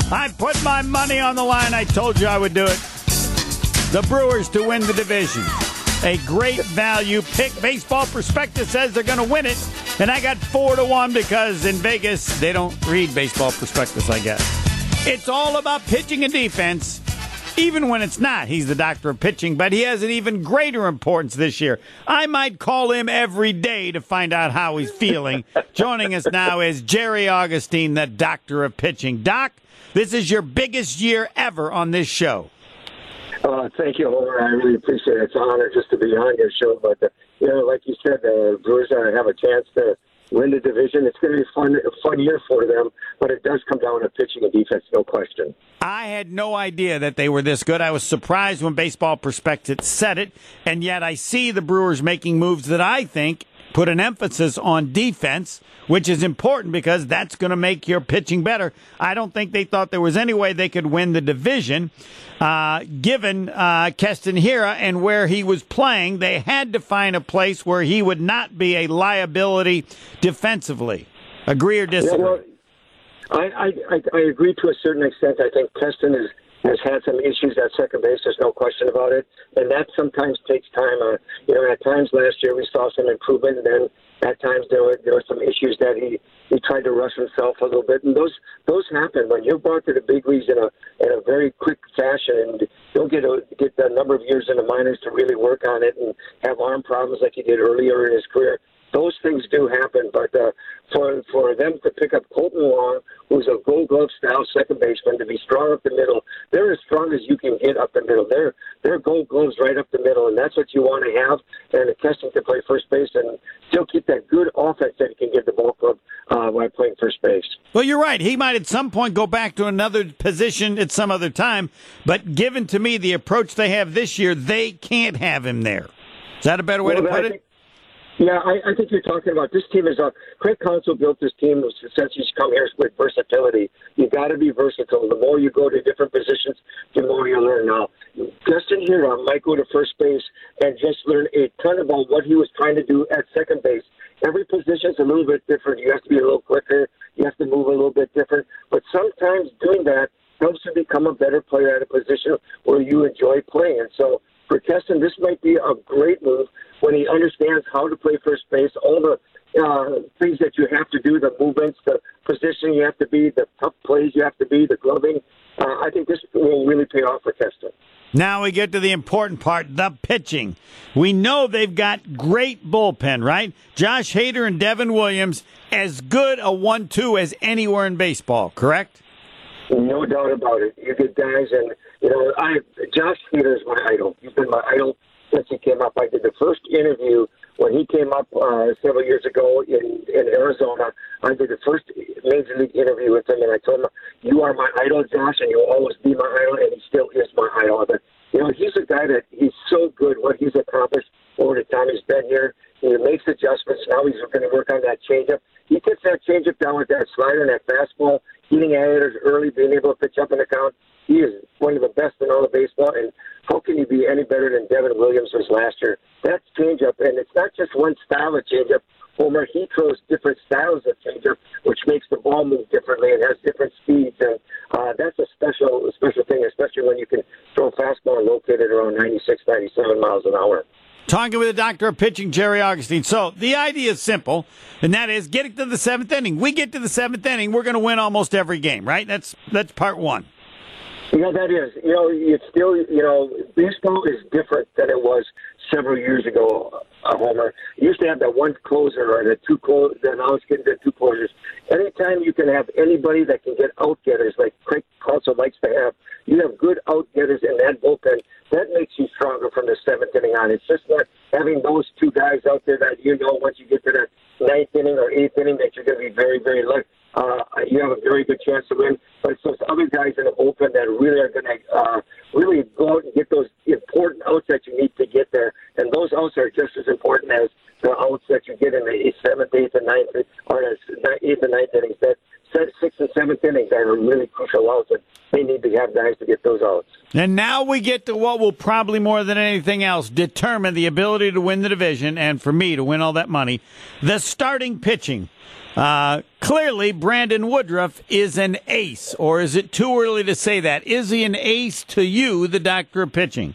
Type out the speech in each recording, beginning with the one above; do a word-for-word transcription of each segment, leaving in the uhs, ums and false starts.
I put my money on the line. I told you I would do it. The Brewers to win the division. A great value pick. Baseball Prospectus says they're going to win it. And I got four to one because in Vegas, they don't read Baseball Prospectus, I guess. It's all about pitching and defense. Even when it's not, he's the doctor of pitching, but he has an even greater importance this year. I might call him every day to find out how he's feeling. Joining us now is Jerry Augustine, the doctor of pitching. Doc, this is your biggest year ever on this show. Uh, thank you, Homer. I really appreciate it. It's an honor just to be on your show. But, uh, you know, like you said, the uh, Brewers uh, have a chance to win the division. It's going to be a fun, a fun year for them, but it does come down to pitching and defense, no question. I had no idea that they were this good. I was surprised when Baseball Prospectus said it, and yet I see the Brewers making moves that I think put an emphasis on defense, which is important because that's going to make your pitching better. I don't think they thought there was any way they could win the division. Uh, given uh, Keston Hiura and where he was playing, they had to find a place where he would not be a liability defensively. Agree or disagree? Yeah, well, I, I, I agree to a certain extent. I think Keston is has had some issues at second base. There's no question about it. And that sometimes takes time. Uh, you know, at times last year we saw some improvement, and then at times there were there were some issues that he, he tried to rush himself a little bit. And those those happen when you're brought to the big leagues in a in a very quick fashion, and don't get a, get a number of years in the minors to really work on it and have arm problems like he did earlier in his career. Those things do happen, but uh, for for them to pick up Colton Wong, who's a Gold Glove style second baseman, to be strong up the middle, they're as strong as you can get up the middle. They're they're Gold Gloves right up the middle, and that's what you want to have. And Keston can play first base and still keep that good offense that he can give the ball club uh, while playing first base. Well, you're right. He might at some point go back to another position at some other time, but given to me the approach they have this year, they can't have him there. Is that a better way well, to put I it? think- Yeah, I, I think you're talking about this team is a Craig Counsell built this team since he's come here with versatility. You got to be versatile. The more you go to different positions, the more you learn. Now, Keston Hiura might go to first base and just learn a ton about what he was trying to do at second base. Every position's a little bit different. You have to be a little quicker. You have to move a little bit different. But sometimes doing that helps you become a better player at a position where you enjoy playing. And so for Keston, this might be a great move when he understands how to play first base, all the uh, things that you have to do, the movements, the position you have to be, the tough plays you have to be, the gloving. Uh, I think this will really pay off for Keston. Now we get to the important part, the pitching. We know they've got great bullpen, right? Josh Hader and Devin Williams, as good a one two as anywhere in baseball, correct? No doubt about it. You get guys, and, you know, I Josh Hader is my idol. He's been my idol since he came up. I did the first interview when he came up uh, several years ago in, in Arizona. I did the first major league interview with him, and I told him, you are my idol, Josh, and you'll always be my idol, and he still is my idol. But, you know, he's a guy that he's so good, what he's accomplished over the time he's been here. He makes adjustments. Now he's going to work on that changeup. He gets that changeup down with that slider and that fastball, hitting at it early, being able to pitch up in the count. He is one of the best in all of baseball, and how can you be any better than Devin Williams was last year? That's changeup, and it's not just one style of changeup. Homer, he throws different styles of changeup, which makes the ball move differently and has different speeds, and uh, that's a special, special thing, especially when you can throw a fastball located around ninety-six, ninety-seven miles an hour. Talking with the doctor of pitching, Jerry Augustine. So the idea is simple, and that is getting to the seventh inning. We get to the seventh inning, we're going to win almost every game, right? That's that's part one. Yeah, that is. You know, it's still, you know, baseball is different than it was several years ago, uh, Homer. You used to have that one closer or the two closers, now it's getting to two closers. Anytime you can have anybody that can get out-getters, like Craig Counsell likes to have, you have good out-getters in that bullpen, that makes you stronger from the seventh inning on. It's just not having those two guys out there that you know once you get to that ninth inning or eighth inning that you're going to be very, very lucky. Uh, you have a very good chance to win. But it's those other guys in the bullpen that really are going to uh, really go out and get those important outs that you need to get there. And those outs are just as important as the outs that you get in the seventh, eighth, and ninth, or the eighth and ninth innings. That sixth and seventh innings are really crucial outs, and they need to have guys to get those outs. And now we get to what will probably more than anything else determine the ability to win the division and for me to win all that money, the starting pitching. Uh, clearly, Brandon Woodruff is an ace, or is it too early to say that? Is he an ace to you, the doctor of pitching?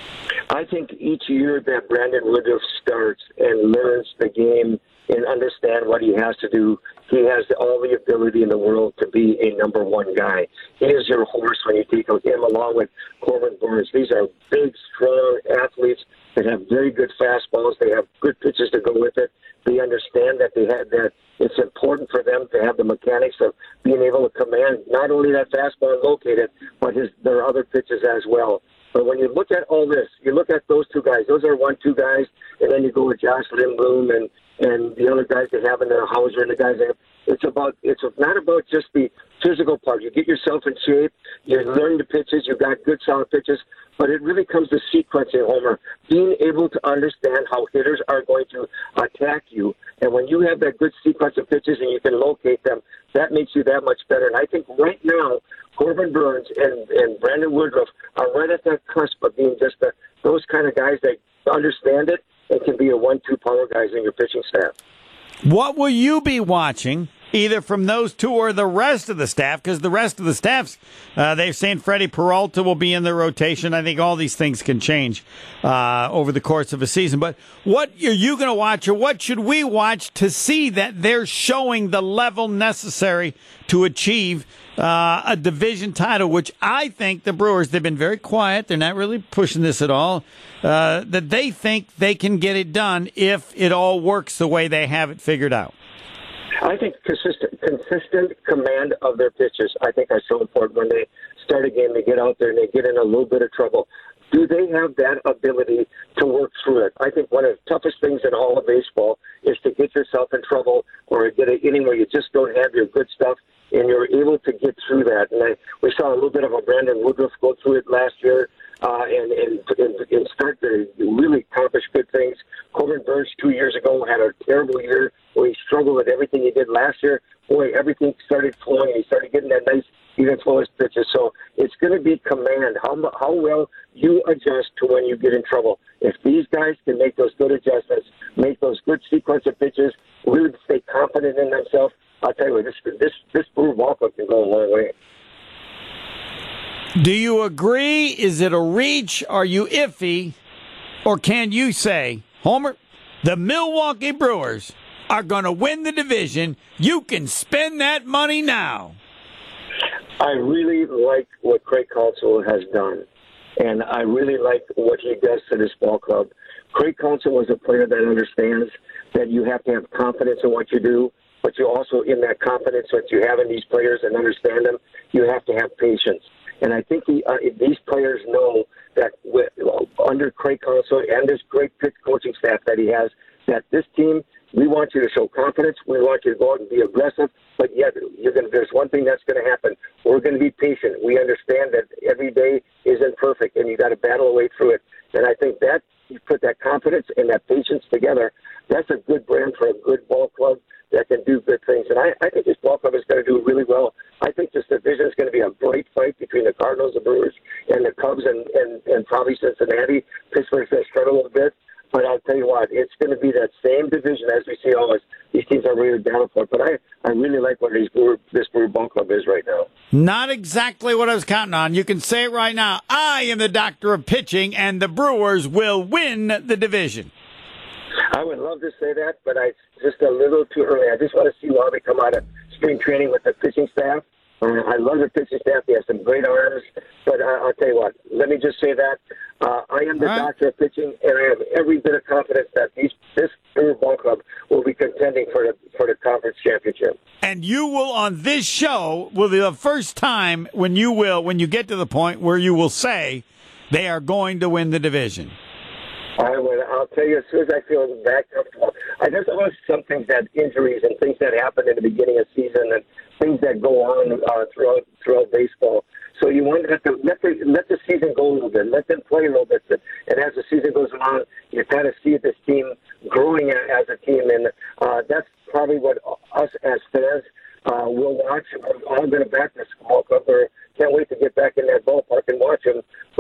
I think each year that Brandon Woodruff starts and learns the game and understand what he has to do, he has all the ability in the world to be a number one guy. He is your horse when you take him along with Corbin Burnes. These are big, strong athletes that have very good fastballs. They have good pitches to go with it. They understand that they have that. It's important for them to have the mechanics of being able to command not only that fastball and locate it, but his, their other pitches as well. But when you look at all this, you look at those two guys. Those are one, two guys, and then you go with Josh Lindblom and and the other guys they have in there, Hauser and the guys they have. It's about it's not about just the physical part. You get yourself in shape, you learn the pitches, you've got good solid pitches, but it really comes to sequencing, Homer. Being able to understand how hitters are going to attack you. And when you have that good sequence of pitches and you can locate them, that makes you that much better. And I think right now, Corbin Burnes and, and Brandon Woodruff are right at that cusp of being just the, those kind of guys that understand it and can be a one two power guys in your pitching staff. What will you be watching, either from those two or the rest of the staff? Because the rest of the staffs, uh, they're saying Freddie Peralta will be in the rotation. I think all these things can change uh, over the course of a season. But what are you going to watch, or what should we watch to see that they're showing the level necessary to achieve uh, a division title, which I think the Brewers, they've been very quiet. They're not really pushing this at all. Uh, that they think they can get it done if it all works the way they have it figured out. I think consistent, consistent command of their pitches, I think, are so important. When they start a game, they get out there and they get in a little bit of trouble. Do they have that ability to work through it? I think one of the toughest things in all of baseball is to get yourself in trouble or get an inning where you just don't have your good stuff and you're able to get through that. And I, we saw a little bit of a Brandon Woodruff go through it last year. Uh, and, and, and, and start to really accomplish good things. Corbin Burnes two years ago had a terrible year where he struggled with everything he did last year. Boy, everything started flowing. He started getting that nice, even flowing pitches. So it's going to be command, how how well you adjust to when you get in trouble. If these guys can make those good adjustments, make those good sequence of pitches, really stay confident in themselves, I'll tell you what, this this this Brewer ball club can go a long way. Do you agree? Is it a reach? Are you iffy? Or can you say, Homer, the Milwaukee Brewers are going to win the division. You can spend that money now. I really like what Craig Counsell has done, and I really like what he does to this ball club. Craig Counsell was a player that understands that you have to have confidence in what you do, but you also, in that confidence that you have in these players and understand them, you have to have patience. And I think he, uh, these players know that with, well, under Craig Counsell and this great pitch coaching staff that he has, that this team, we want you to show confidence. We want you to go out and be aggressive. But yet, you're going to, there's one thing that's going to happen. We're going to be patient. We understand that every day isn't perfect, and you got to battle a way through it. And I think that you put that confidence and that patience together, that's a good brand for a good ball club that can do good things. And I, I think this ball club is going to do really well. I think this division is going to be a great fight between the Cardinals, the Brewers, and the Cubs, and, and, and probably Cincinnati. Pittsburgh's going to struggle a little bit. But I'll tell you what, it's going to be that same division as we see always. These teams are really down for it. But I, I really like what these Brewer, this Brewer ball club is right now. Not exactly what I was counting on. You can say it right now. I am the doctor of pitching, and the Brewers will win the division. I would love to say that, but I, it's just a little too early. I just want to see how they come out of spring training with the pitching staff. Uh, I love the pitching staff. They have some great arms. But uh, I'll tell you what, let me just say that. Uh, I am the right. doctor of pitching, and I have every bit of confidence that these, this Brewer ball club will be contending for the, for the conference championship. And you will, on this show, will be the first time when you will, when you get to the point where you will say they are going to win the division. I will, I'll tell you, as soon as I feel that comfortable. I just always some things that injuries and things that happen in the beginning of the season and things that go on uh, throughout throughout baseball. So you want to have to let the let the season go a little bit, let them play a little bit, and as the season goes on, you kind of see this team growing as a team, and uh, that's probably what us as fans uh, will watch. We're all going to back this ball club. We can't wait to get back in that ballpark and watch them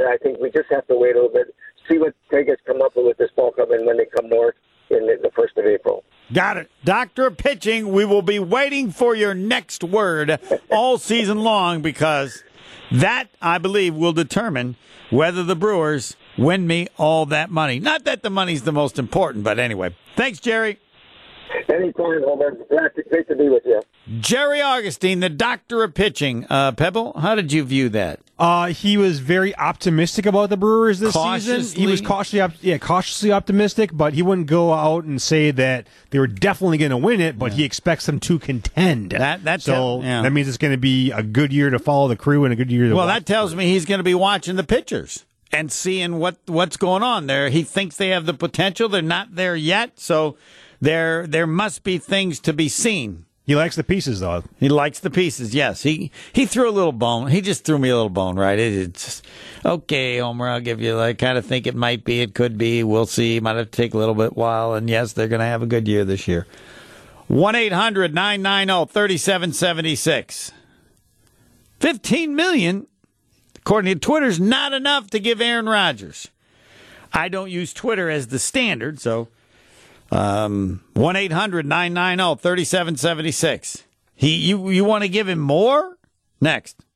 but I think we just have to wait a little bit, see what Vegas come up with with this ball club, and when they come north in the, the first of April. Got it. Doctor of Pitching, we will be waiting for your next word all season long, because that, I believe, will determine whether the Brewers win me all that money. Not that the money's the most important, but anyway. Thanks, Jerry. Anytime, Homer. Glad to, great to be with you. Jerry Augustine, the Doctor of Pitching. Uh, Pebble, how did you view that? Uh, he was very optimistic about the Brewers this Cautiously? season. He was cautiously, op- yeah, cautiously optimistic, but he wouldn't go out and say that they were definitely going to win it. But yeah. he expects them to contend. That that's so it, yeah. that means it's going to be a good year to follow the crew and a good year to well. watch. That tells me he's going to be watching the pitchers and seeing what what's going on there. He thinks they have the potential. They're not there yet, so there there must be things to be seen. He likes the pieces, though. He likes the pieces, yes. He he threw a little bone. He just threw me a little bone, right? It, it's just, okay, Homer, I'll give you, I kind of think it might be, it could be, we'll see. Might have to take a little bit while, and yes, they're going to have a good year this year. one eight hundred nine nine zero three seven seven six. fifteen million dollars, according to Twitter's not enough to give Aaron Rodgers. I don't use Twitter as the standard, so... Um, one eight hundred nine nine zero three seven seven six. He, you, you want to give him more? Next.